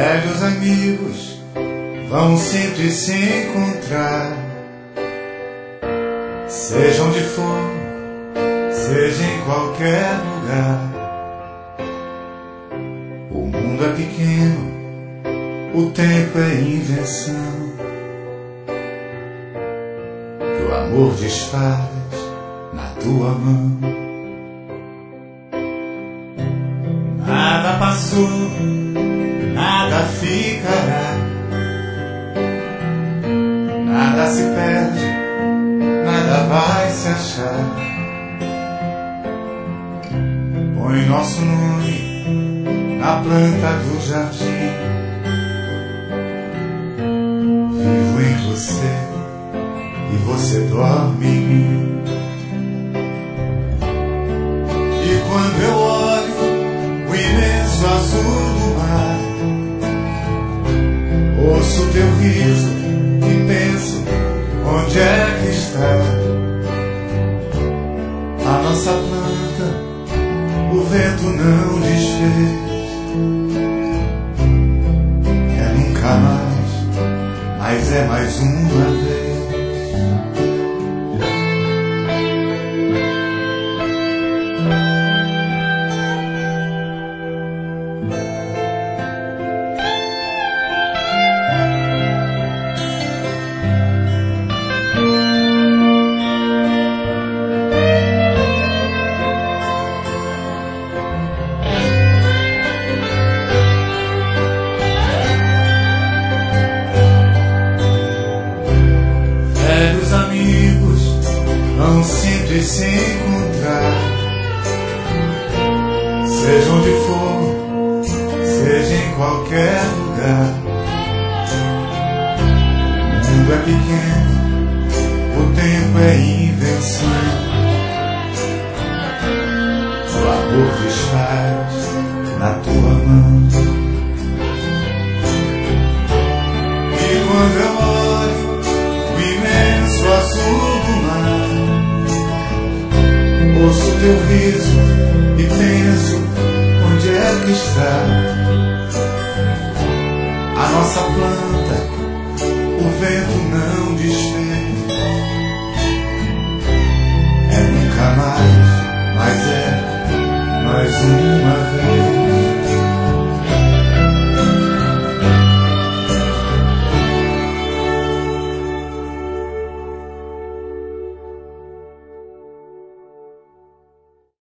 Velhos amigos vão sempre se encontrar, seja onde for, seja em qualquer lugar. O mundo é pequeno, o tempo é invenção que o amor desfaz na tua mão. Nada passou, nada ficará, nada se perde, nada vai se achar. Põe nosso nome na planta do jardim, vivo em você e você dorme em mim. E quando eu olho o imenso azul do mar, ouço teu riso e penso, onde é que está a nossa planta? O vento não desfez. É nunca mais, mas é mais uma vez. Velhos amigos vão sempre se encontrar, seja onde for, seja em qualquer lugar. O mundo é pequeno, o tempo é invenção, o amor desfaz na tua mão. E quando eu olho o imenso azul do mar, ouço teu riso e penso, onde é que está a nossa planta? O vento não desfez. É nunca mais, mas é mais uma vez.